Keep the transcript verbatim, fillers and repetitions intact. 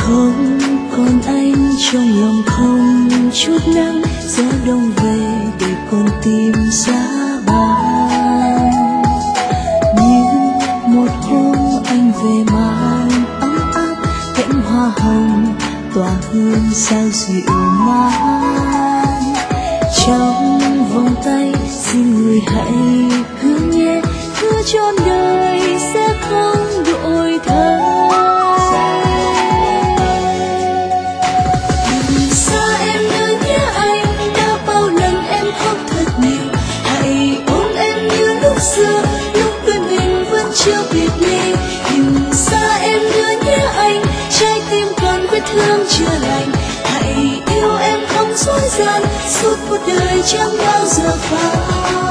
Không còn anh trong lòng không chút nắng, gió đông về để con tim giá băng. Như một hôm anh về mang ấm áp, cánh hoa hồng tỏa hương sao dịu mát. Trong vòng tay xin người hãy cứ nghe, hứa trọn đời sẽ không đổi thay. Đừng xa em nữa nhé anh, đã bao lần em khóc thật nhiều. Hãy ôm em như lúc xưa, lúc đôi mình vẫn chưa biệt ly. Đừng xa em nữa nhé anh, trái tim còn vết thương chưa lành. Hãy yêu em không dối gian, suốt cuộc đời chẳng bao giờ phai.